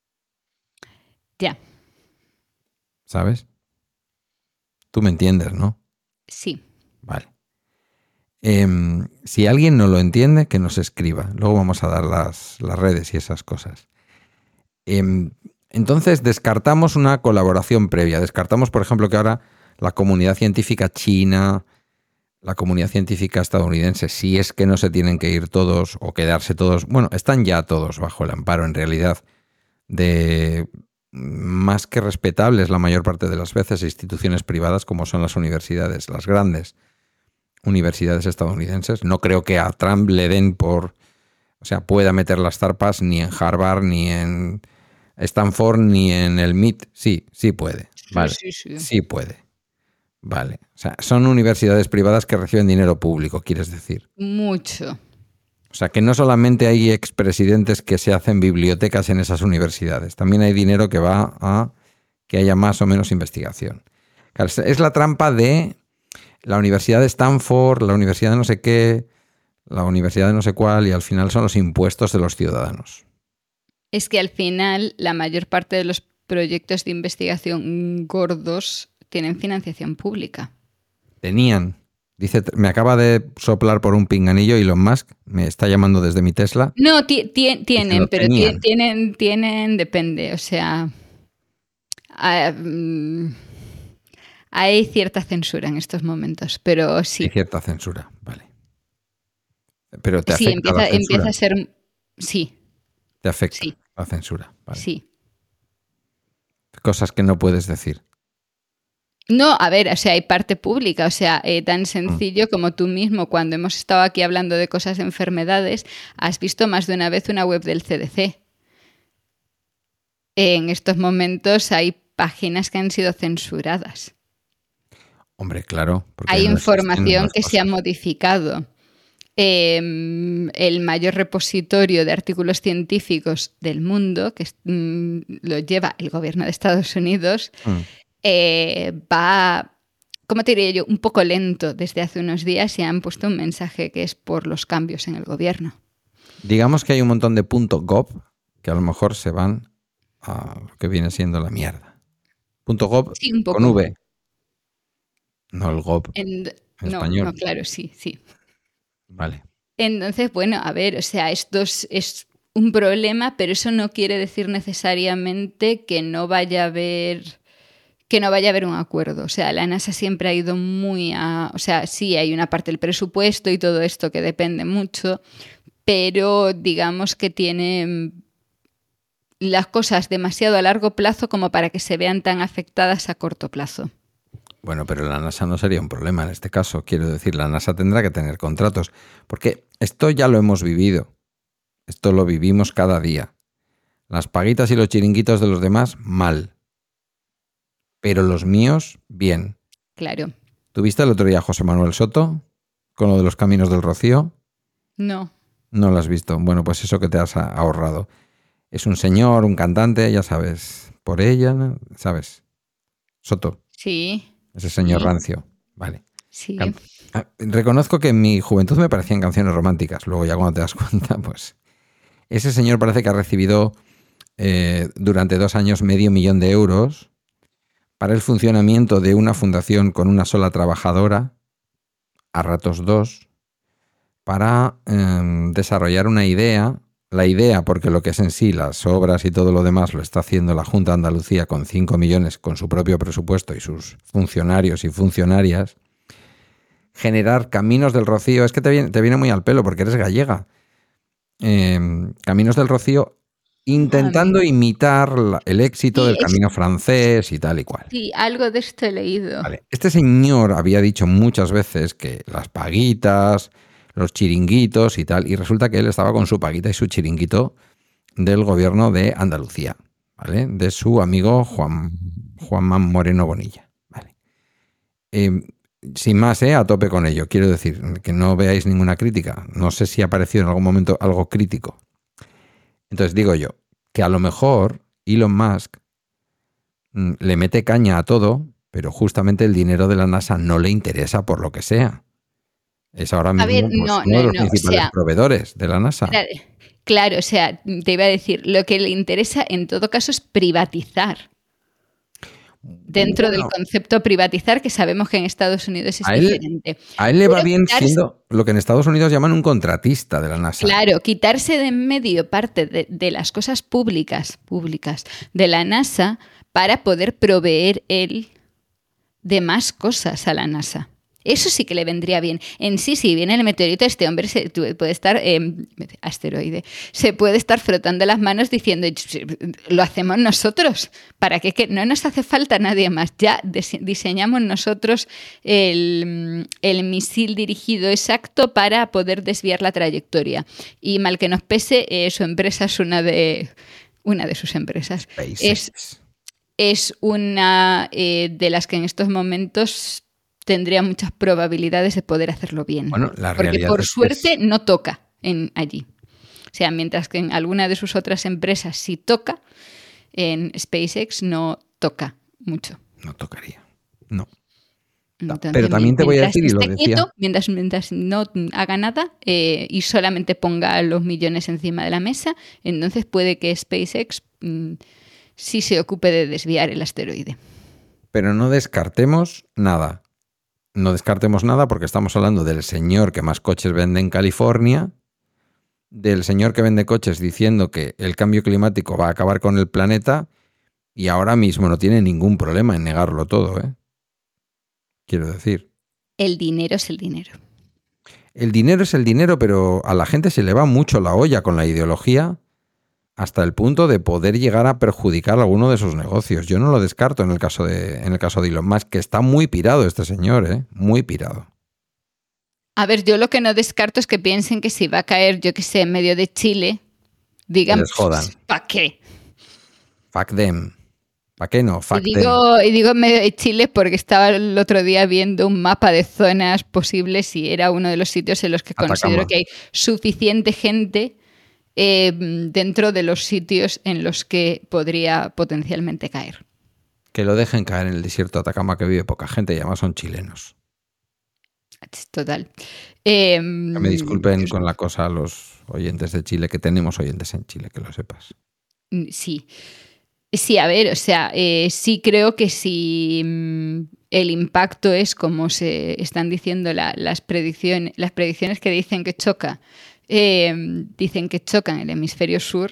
Ya. ¿Sabes? Tú me entiendes, ¿no? Sí. Vale. Eh, si alguien no lo entiende, que nos escriba. Luego vamos a dar las, las redes y esas cosas. Eh, entonces, descartamos una colaboración previa. Descartamos, por ejemplo, que ahora la comunidad científica china, la comunidad científica estadounidense, si es que no se tienen que ir todos o quedarse todos, bueno, están ya todos bajo el amparo en realidad de más que respetables la mayor parte de las veces instituciones privadas como son las universidades, las grandes universidades estadounidenses. No creo que a Trump le den por, o sea, pueda meter las zarpas ni en Harvard, ni en Stanford, ni en el M I T. Sí, sí puede, vale, sí, sí, sí. sí puede. Vale. O sea, son universidades privadas que reciben dinero público, quieres decir. Mucho. O sea, que no solamente hay expresidentes que se hacen bibliotecas en esas universidades, también hay dinero que va a que haya más o menos investigación. Claro, es la trampa de la Universidad de Stanford, la Universidad de no sé qué, la Universidad de no sé cuál, y al final son los impuestos de los ciudadanos. Es que al final la mayor parte de los proyectos de investigación gordos tienen financiación pública. Tenían. Dice, me acaba de soplar por un pinganillo Elon Musk, me está llamando desde mi Tesla. No, ti, ti, tienen, pero tenían. tienen, tienen, depende, o sea, hay, hay cierta censura en estos momentos, pero sí. Hay cierta censura, vale. Pero te sí, afecta empieza, la censura. empieza a ser, sí. Te afecta sí. la censura, vale. Sí. Cosas que no puedes decir. No, a ver, o sea, hay parte pública, o sea, eh, tan sencillo como tú mismo, cuando hemos estado aquí hablando de cosas de enfermedades, has visto más de una vez una web del C D C. En estos momentos hay páginas que han sido censuradas. Hombre, claro. Hay no información que cosas. se ha modificado. Eh, el mayor repositorio de artículos científicos del mundo, que mm, lo lleva el gobierno de Estados Unidos, mm. Eh, va, ¿cómo te diría yo? Un poco lento desde hace unos días y han puesto un mensaje que es por los cambios en el gobierno. Digamos que hay un montón de .gov que a lo mejor se van a lo que viene siendo la mierda. .gov sí, un poco. Con V. No el gov en, en no, español. No, claro, sí, sí. Vale. Entonces, bueno, a ver, o sea, esto es, es un problema, pero eso no quiere decir necesariamente que no vaya a haber... que no vaya a haber un acuerdo. O sea, la NASA siempre ha ido muy a... O sea, sí, hay una parte del presupuesto y todo esto que depende mucho, pero digamos que tiene las cosas demasiado a largo plazo como para que se vean tan afectadas a corto plazo. Bueno, pero la NASA no sería un problema en este caso. Quiero decir, la NASA tendrá que tener contratos, porque esto ya lo hemos vivido. Esto lo vivimos cada día. Las paguitas y los chiringuitos de los demás, mal. Pero los míos, bien. Claro. ¿Tuviste el otro día a José Manuel Soto con lo de los caminos del Rocío? No. No lo has visto. Bueno, pues eso que te has ahorrado. Es un señor, un cantante, ya sabes, por ella, ¿no? ¿Sabes? Soto. Sí. Ese señor sí. rancio. Vale. Sí. Can- Reconozco que en mi juventud me parecían canciones románticas. Luego ya cuando te das cuenta, pues... Ese señor parece que ha recibido eh, durante dos años medio millón de euros para el funcionamiento de una fundación con una sola trabajadora, a ratos dos, para eh, desarrollar una idea. La idea, porque lo que es en sí, las obras y todo lo demás, lo está haciendo la Junta de Andalucía con cinco millones, con su propio presupuesto y sus funcionarios y funcionarias. Generar Caminos del Rocío, es que te viene, te viene muy al pelo porque eres gallega. Eh, Caminos del Rocío, intentando ah, imitar la, el éxito sí, del camino es... francés y tal y cual. Sí, algo de esto he leído. Vale. Este señor había dicho muchas veces que las paguitas, los chiringuitos y tal, y resulta que él estaba con su paguita y su chiringuito del gobierno de Andalucía, ¿vale? De su amigo Juan Juanma Moreno Bonilla, ¿vale? Eh, sin más, ¿eh? A tope con ello. Quiero decir, que no veáis ninguna crítica. No sé si ha aparecido en algún momento algo crítico. Entonces digo yo, que a lo mejor Elon Musk mm, le mete caña a todo, pero justamente el dinero de la NASA no le interesa por lo que sea. Es ahora mismo ver, pues, no, uno no, de los no, principales o sea, proveedores de la NASA. Claro, claro, o sea, te iba a decir, lo que le interesa en todo caso es privatizar. Dentro bueno, del concepto privatizar, que sabemos que en Estados Unidos es a él, diferente. A él le va Pero bien quitarse, siendo lo que en Estados Unidos llaman un contratista de la NASA. Claro, quitarse de en medio parte de, de las cosas públicas, públicas de la NASA para poder proveer él de más cosas a la NASA. Eso sí que le vendría bien. En sí, si viene el meteorito, este hombre se puede estar, eh, asteroide, se puede estar frotando las manos diciendo, lo hacemos nosotros. ¿Para qué? Que no nos hace falta nadie más. Ya diseñamos nosotros el, el misil dirigido exacto para poder desviar la trayectoria. Y mal que nos pese, eh, su empresa es una de, una de sus empresas. Es, es una eh, de las que en estos momentos tendría muchas probabilidades de poder hacerlo bien. Bueno, la porque realidad por es suerte es... no toca en allí. O sea, mientras que en alguna de sus otras empresas sí toca, en SpaceX no toca mucho. No tocaría, no. Entonces, pero también te voy a decir, y lo esté decía... quieto, mientras, mientras no haga nada eh, y solamente ponga los millones encima de la mesa, entonces puede que SpaceX mm, sí se ocupe de desviar el asteroide. Pero no descartemos nada. No descartemos nada porque estamos hablando del señor que más coches vende en California, del señor que vende coches diciendo que el cambio climático va a acabar con el planeta y ahora mismo no tiene ningún problema en negarlo todo, ¿eh? Quiero decir. El dinero es el dinero. El dinero es el dinero, pero a la gente se le va mucho la olla con la ideología hasta el punto de poder llegar a perjudicar alguno de sus negocios. Yo no lo descarto en el caso de, en el caso de Elon Musk, que está muy pirado este señor, ¿eh? Muy pirado. A ver, yo lo que no descarto es que piensen que si va a caer, yo que sé, en medio de Chile, digan, Que les jodan. ¿para qué? Fuck them. ¿Para qué no? Fuck Y digo, y digo en medio de Chile porque estaba el otro día viendo un mapa de zonas posibles y era uno de los sitios en los que Atacama. Considero que hay suficiente gente eh, dentro de los sitios en los que podría potencialmente caer. Que lo dejen caer en el desierto de Atacama, que vive poca gente y además son chilenos. Total. Eh, que me disculpen con la cosa a los oyentes de Chile, que tenemos oyentes en Chile, que lo sepas. Sí. Sí, a ver, o sea, eh, sí creo que si mm, el impacto es como se están diciendo la, las predicciones, las predicciones que dicen que choca, eh, dicen que chocan el hemisferio sur,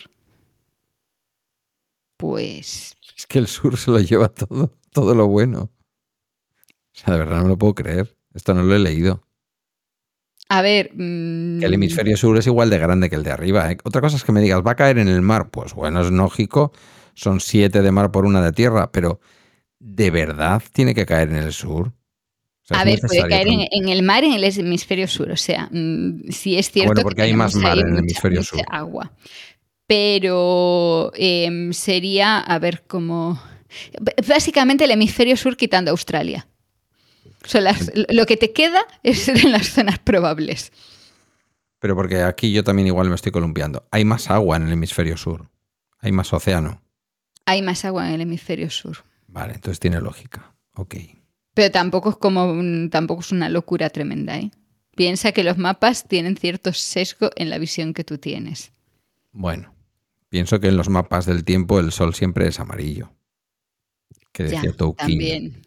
pues... Es que el sur se lo lleva todo, todo lo bueno. O sea, de verdad no me lo puedo creer. Esto no lo he leído. A ver... Mmm... Que el hemisferio sur es igual de grande que el de arriba, ¿eh? Otra cosa es que me digas, ¿va a caer en el mar? Pues bueno, es lógico. Son siete de mar por una de tierra, pero ¿de verdad tiene que caer en el sur? O sea, a ¿es ver, puede caer con... en, en el mar en el hemisferio sur, o sea, mmm, sí es cierto bueno, porque que hay más mar en el mucha, hemisferio mucha sur. Agua, pero eh, sería, a ver, cómo... Básicamente el hemisferio sur quitando Australia. Son las, lo que te queda es en las zonas probables. Pero porque aquí yo también igual me estoy columpiando. Hay más agua en el hemisferio sur. Hay más océano. Hay más agua en el hemisferio sur. Vale, entonces tiene lógica. Ok. Pero tampoco es como un, tampoco es una locura tremenda, ¿eh? Piensa que los mapas tienen cierto sesgo en la visión que tú tienes. Bueno, pienso que en los mapas del tiempo el sol siempre es amarillo. Que decía ya, Tolkien. También.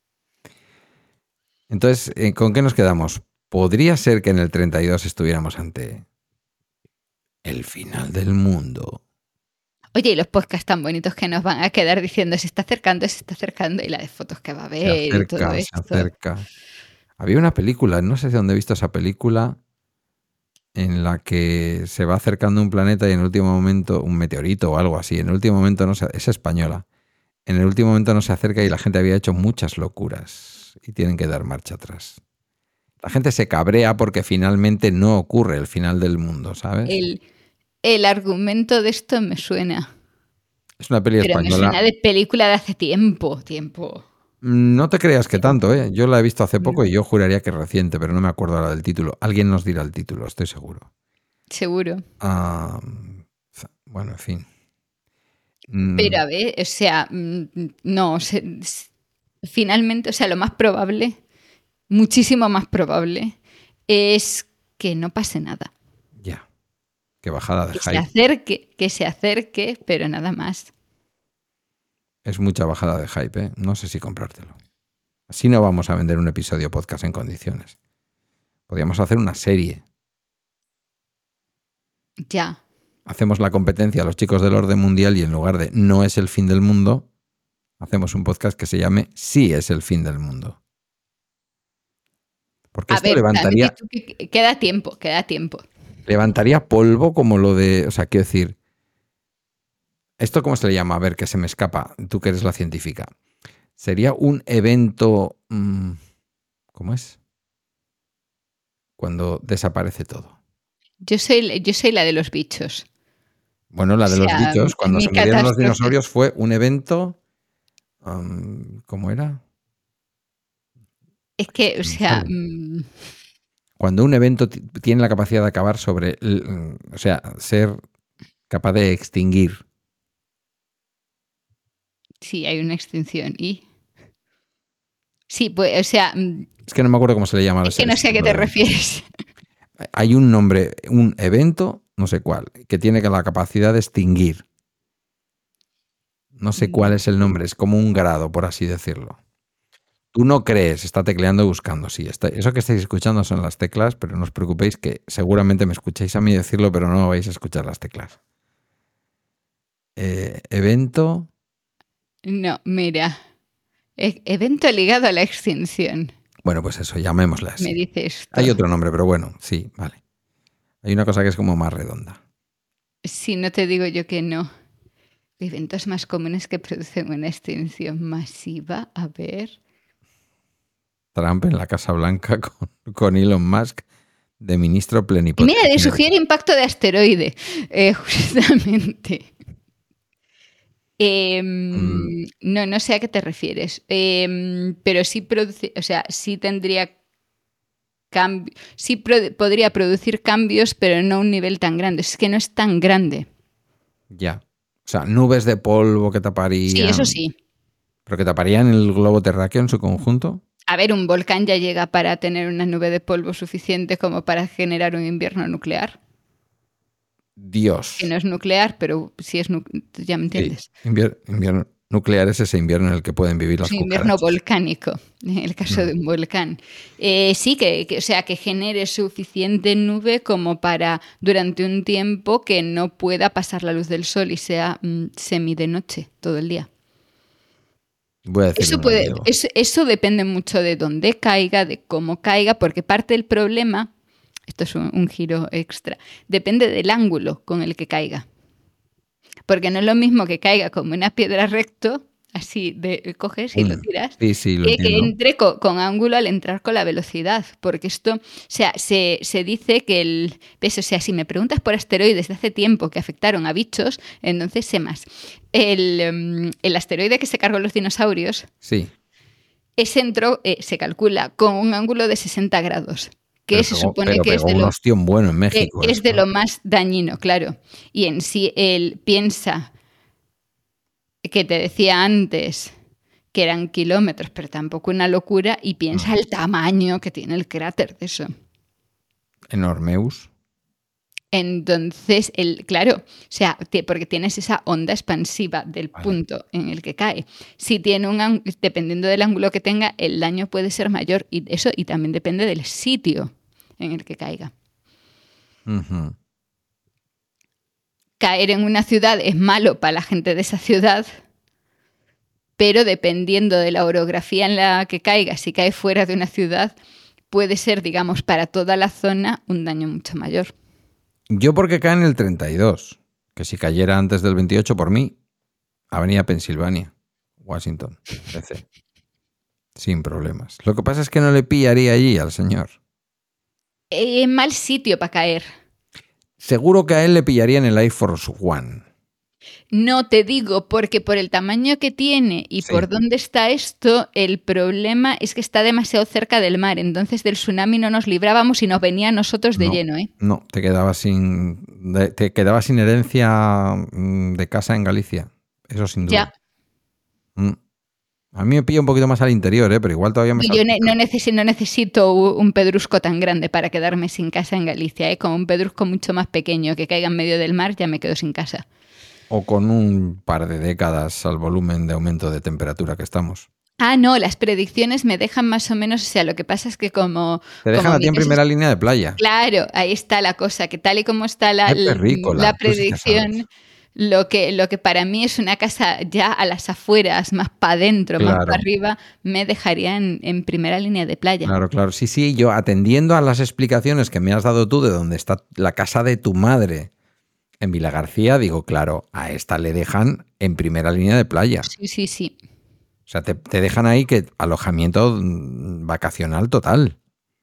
Entonces, ¿con qué nos quedamos? ¿Podría ser que en el treinta y dos estuviéramos ante el final del mundo? Oye, y los podcasts tan bonitos que nos van a quedar diciendo se está acercando, se está acercando, y la de fotos que va a haber se acerca, y todo se esto. acerca. Había una película, no sé de dónde he visto esa película, en la que se va acercando un planeta y en el último momento, un meteorito o algo así, en el último momento no se, es española, en el último momento no se acerca y la gente había hecho muchas locuras y tienen que dar marcha atrás. La gente se cabrea porque finalmente no ocurre el final del mundo, ¿sabes? El, el argumento de esto me suena. Es una peli Pero española. me suena de película de hace tiempo, tiempo. No te creas que tanto, ¿eh? Yo la he visto hace poco y yo juraría que es reciente, pero no me acuerdo ahora del título. Alguien nos dirá el título, estoy seguro. Seguro. Uh, bueno, en fin. Pero a ver, o sea, no, se, finalmente, o sea, lo más probable, muchísimo más probable, es que no pase nada. Ya. Que bajada de que hype. Se acerque, que se acerque, pero nada más. Es mucha bajada de hype, ¿eh? No sé si comprártelo. Así no vamos a vender un episodio podcast en condiciones. Podríamos hacer una serie. Ya. Hacemos la competencia a los chicos del orden mundial y en lugar de no es el fin del mundo, hacemos un podcast que se llame Sí es el fin del mundo. Porque a esto ver, levantaría... Queda tiempo, queda tiempo. Levantaría polvo como lo de... O sea, quiero decir... ¿Esto cómo se le llama? A ver, que se me escapa. Tú que eres la científica. Sería un evento... Mmm, ¿cómo es? Cuando desaparece todo. Yo soy, yo soy la de los bichos. Bueno, la de o sea, los bichos, cuando se murieron los dinosaurios fue un evento... Um, ¿Cómo era? Es que, o sea... Mmm... Cuando un evento t- tiene la capacidad de acabar sobre... O sea, ser capaz de extinguir. Sí, hay una extinción. ¿Y? Sí, pues, o sea... Es que no me acuerdo cómo se le llama. Es que no sé a qué te refieres. Hay un nombre, un evento, no sé cuál, que tiene la capacidad de extinguir. No sé cuál es el nombre, es como un grado, por así decirlo. Tú no crees, está tecleando y buscando, sí. Está, eso que estáis escuchando son las teclas, pero no os preocupéis que seguramente me escucháis a mí decirlo, pero no vais a escuchar las teclas. Eh, evento... No, mira. E- evento ligado a la extinción. Bueno, pues eso, llamémosle así. Me dice esto. Hay otro nombre, pero bueno, sí, vale. Hay una cosa que es como más redonda. Si no te digo yo que no. Eventos más comunes que producen una extinción masiva. A ver... Trump en la Casa Blanca con, con Elon Musk de ministro plenipotenciario. Mira, le sugiere impacto de asteroide, eh, justamente. Eh, mm. No, no sé a qué te refieres, eh, pero sí produce, o sea, sí tendría cambio, sí pro- podría producir cambios, pero no a un nivel tan grande. Es que no es tan grande. Ya. O sea, nubes de polvo que taparían. Sí, eso sí. ¿Pero que taparían el globo terráqueo en su conjunto? A ver, un volcán ya llega para tener una nube de polvo suficiente como para generar un invierno nuclear. Dios. Que no es nuclear, pero sí es nuclear. ¿Ya me entiendes? Sí. Invier- invierno nuclear es ese invierno en el que pueden vivir las es un cucarachas. invierno volcánico, en el caso mm. de un volcán. Eh, sí, que, que, o sea, que genere suficiente nube como para, durante un tiempo, que no pueda pasar la luz del sol y sea mm, semi de noche todo el día. Voy a decir eso, no, puede, eso, eso depende mucho de dónde caiga, de cómo caiga, porque parte del problema, esto es un, un giro extra, depende del ángulo con el que caiga. Porque no es lo mismo que caiga como una piedra recto, así de coges y mm. lo tiras, sí, sí, lo que, que entre con, con ángulo al entrar con la velocidad. Porque esto, o sea, se, se dice que el peso, o sea, si me preguntas por asteroides de hace tiempo que afectaron a bichos, entonces sé más. El, el asteroide que se cargó los dinosaurios, sí. ese entró, eh, se calcula, con un ángulo de sesenta grados. Que pero se pegó, supone pero que pegó es de un lo ostión bueno en México. es de lo más dañino, claro. Y en sí él piensa que te decía antes que eran kilómetros, pero tampoco una locura, y piensa no. el tamaño que tiene el cráter de eso. Enormeus. Entonces, el, claro, o sea, porque tienes esa onda expansiva del vale. punto en el que cae. Si tiene un, dependiendo del ángulo que tenga, el daño puede ser mayor, y eso, y también depende del sitio en el que caiga. Uh-huh. Caer en una ciudad es malo para la gente de esa ciudad, pero dependiendo de la orografía en la que caiga, si cae fuera de una ciudad, puede ser, digamos, para toda la zona un daño mucho mayor. Yo porque cae en el treinta y dos, que si cayera antes del veintiocho por mí, Avenida Pensilvania, Washington, D C sin problemas. Lo que pasa es que no le pillaría allí al señor. Eh, mal sitio para caer. Seguro que a él le pillaría en el Air Force One. No te digo, porque por el tamaño que tiene y sí. por dónde está esto, el problema es que está demasiado cerca del mar. Entonces del tsunami no nos librábamos y nos venía a nosotros de no, lleno, ¿eh? No, te quedabas sin, de, te quedabas sin herencia de casa en Galicia. Eso sin duda. Ya. Mm. A mí me pilla un poquito más al interior, ¿eh? Pero igual todavía me... Yo ne- no, necesito, no necesito un pedrusco tan grande para quedarme sin casa en Galicia, ¿eh? Como un pedrusco mucho más pequeño que caiga en medio del mar, ya me quedo sin casa. O con un par de décadas al volumen de aumento de temperatura que estamos. Ah, no, las predicciones me dejan más o menos, o sea, lo que pasa es que como... Te dejan como a ti en primera es... línea de playa. Claro, ahí está la cosa, que tal y como está la, perrícola, la predicción, lo que, lo que para mí es una casa ya a las afueras, más para adentro, claro. más para arriba, me dejaría en, en primera línea de playa. Claro, claro, sí, sí, yo atendiendo a las explicaciones que me has dado tú de dónde está la casa de tu madre... En Vilagarcía, digo, claro, a esta le dejan en primera línea de playa. Sí, sí, sí. O sea, te, te dejan ahí que alojamiento vacacional total.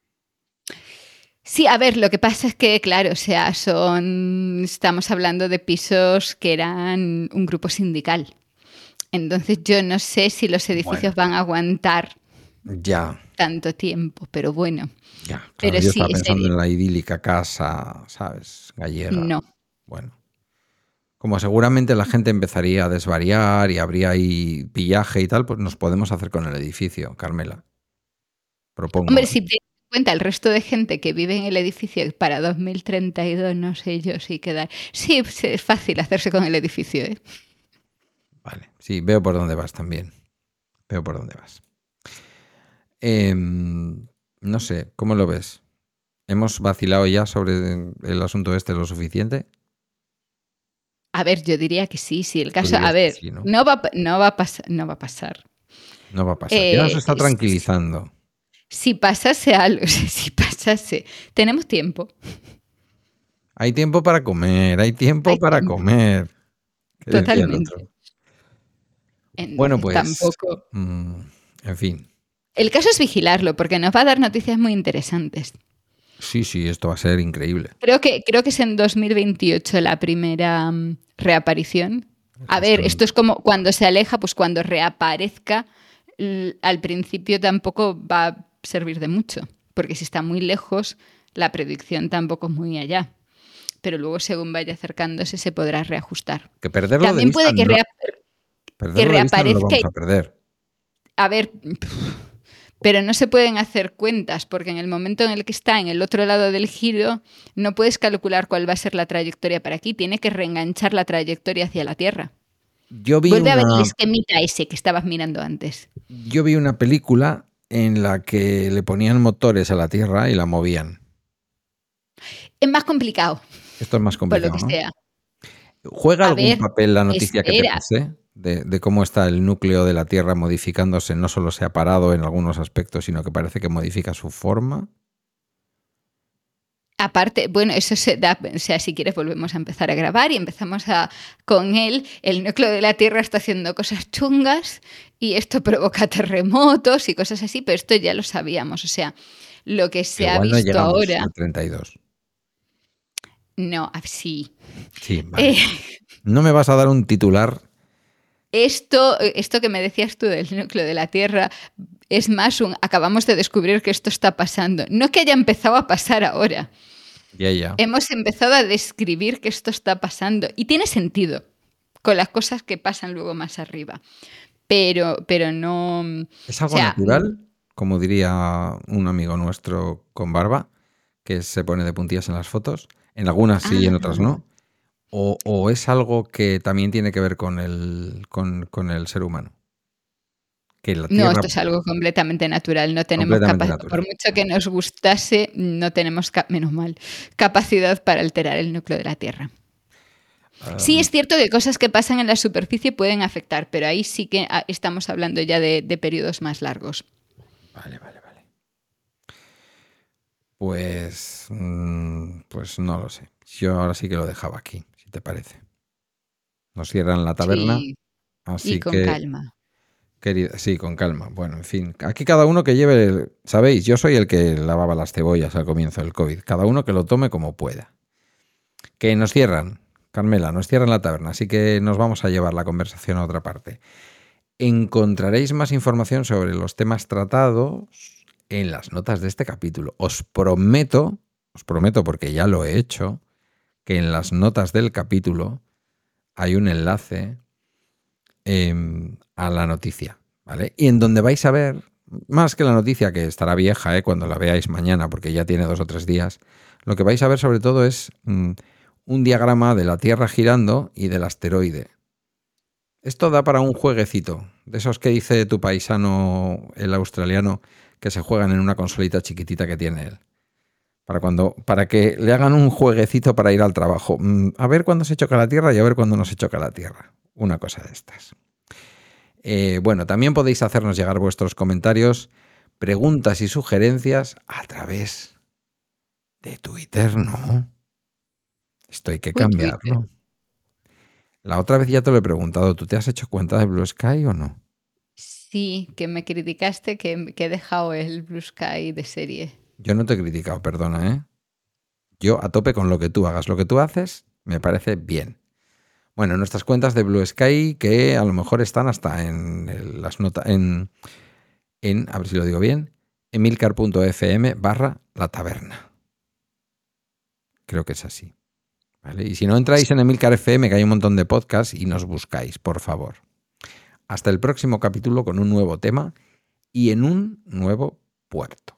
Sí, a ver, lo que pasa es que, claro, o sea, son, estamos hablando de pisos que eran un grupo sindical. Entonces yo no sé si los edificios bueno. van a aguantar Ya. tanto tiempo, pero bueno. Ya, claro, Pero yo sí, estaba pensando ese- en la idílica casa, ¿sabes? Gallega. no. Bueno, como seguramente la gente empezaría a desvariar y habría ahí pillaje y tal, pues nos podemos hacer con el edificio, Carmela. Propongo. Hombre, ¿eh? si te das cuenta el resto de gente que vive en el edificio para dos mil treinta y dos, no sé yo si quedar. Sí, pues es fácil hacerse con el edificio, ¿eh? Vale, sí, veo por dónde vas también. Veo por dónde vas. Em, no sé, ¿cómo lo ves? ¿Hemos vacilado ya sobre el asunto este lo suficiente? A ver, yo diría que sí, sí. El Tú caso, a dirías que ver, sí, ¿no? no va, a pa- no va a pasar, no va a pasar. No va a pasar. Ya se Eh, está si, tranquilizando. si pasase algo, si pasase, tenemos tiempo. Hay tiempo para comer, hay tiempo Hay para tiempo, comer. ¿Qué decía el totalmente. otro? Bueno, Entonces, pues, tampoco. mm, en fin. El caso es vigilarlo, porque nos va a dar noticias muy interesantes. Sí, sí, esto va a ser increíble. Creo que, creo que es en dos mil veintiocho la primera mm, reaparición. A ver, esto es como cuando se aleja, pues cuando reaparezca, l- al principio tampoco va a servir de mucho, porque si está muy lejos, la predicción tampoco es muy allá. Pero luego, según vaya acercándose, se podrá reajustar. Que perderlo de También vista puede que, no, rea- que perderlo de vista no lo reaparezca. vamos a perder. A ver, pero no se pueden hacer cuentas, porque en el momento en el que está en el otro lado del giro, no puedes calcular cuál va a ser la trayectoria para aquí. Tiene que reenganchar la trayectoria hacia la Tierra. Yo vi Vuelve a ver el una, esquemita ese que estabas mirando antes. yo vi una película en la que le ponían motores a la Tierra y la movían. Es más complicado, Esto es más por lo complicado, que ¿no? sea. ¿Juega A algún ver, papel la noticia que te espera. pasé? De, de cómo está el núcleo de la Tierra modificándose, no solo se ha parado en algunos aspectos, sino que parece que modifica su forma. Aparte, bueno, eso se da, o sea, si quieres volvemos a empezar a grabar y empezamos a, con él, el núcleo de la Tierra está haciendo cosas chungas y esto provoca terremotos y cosas así, pero esto ya lo sabíamos, o sea, lo que se ha Igual no visto llegamos ahora, a treinta y dos. no, sí. Sí, vale. Eh, No me vas a dar un titular. esto, esto que me decías tú del núcleo de la Tierra es más un, acabamos de descubrir que esto está pasando, no que haya empezado a pasar ahora. Ya, ya. Hemos empezado a describir que esto está pasando y tiene sentido con las cosas que pasan luego más arriba, pero, pero no... ¿Es algo o sea, natural? Como diría un amigo nuestro con barba, que se pone de puntillas en las fotos. En algunas sí y en otras ah, no. O, o es algo que también tiene que ver con el, con, con el ser humano. Que la no, Tierra esto es algo completamente natural. No tenemos completamente capa- natural. por mucho que nos gustase, no tenemos, ca- menos mal, capacidad para alterar el núcleo de la Tierra. Sí, Um, es cierto que cosas que pasan en la superficie pueden afectar, pero ahí sí que ah, estamos hablando ya de, de periodos más largos. Vale, vale, vale. Pues, mm, pues no lo sé. Yo ahora sí que lo dejaba aquí, si te parece. Nos cierran la taberna, Sí, y así con que, calma. querida, sí, con calma. Bueno, en fin, aquí cada uno que lleve, el- sabéis, yo soy el que lavaba las cebollas al comienzo del COVID. Cada uno que lo tome como pueda. Que nos cierran, Carmela, nos cierran la taberna, así que nos vamos a llevar la conversación a otra parte. Encontraréis más información sobre los temas tratados en las notas de este capítulo. Os prometo, os prometo porque ya lo he hecho, que en las notas del capítulo hay un enlace eh, a la noticia, ¿vale? Y en donde vais a ver, más que la noticia, que estará vieja eh, cuando la veáis mañana, porque ya tiene dos o tres días, lo que vais a ver sobre todo es mm, un diagrama de la Tierra girando y del asteroide. Esto da para un jueguecito, de esos que dice tu paisano, el australiano, que se juegan en una consolita chiquitita que tiene él. Para, cuando, para que le hagan un jueguecito para ir al trabajo. A ver cuándo se choca la Tierra y a ver cuándo no se choca la Tierra. Una cosa de estas. Eh, bueno, también podéis hacernos llegar vuestros comentarios, preguntas y sugerencias a través de Twitter, ¿no? Esto hay que Uy, Twitter. cambiarlo. La otra vez ya te lo he preguntado, ¿tú te has hecho cuenta de Blue Sky o no? Sí, que me criticaste que, que he dejado el Blue Sky de serie. Yo no te he criticado, perdona, ¿eh? Yo a tope con lo que tú hagas. Lo que tú haces me parece bien. Bueno, nuestras cuentas de Blue Sky, que a lo mejor están hasta en el- las notas, en, en, a ver si lo digo bien, emilcar.fm barra la taberna. Creo que es así. ¿Vale? Y si no entráis en Emilcar F M, que hay un montón de podcasts, y nos buscáis, por favor. Hasta el próximo capítulo con un nuevo tema y en un nuevo puerto.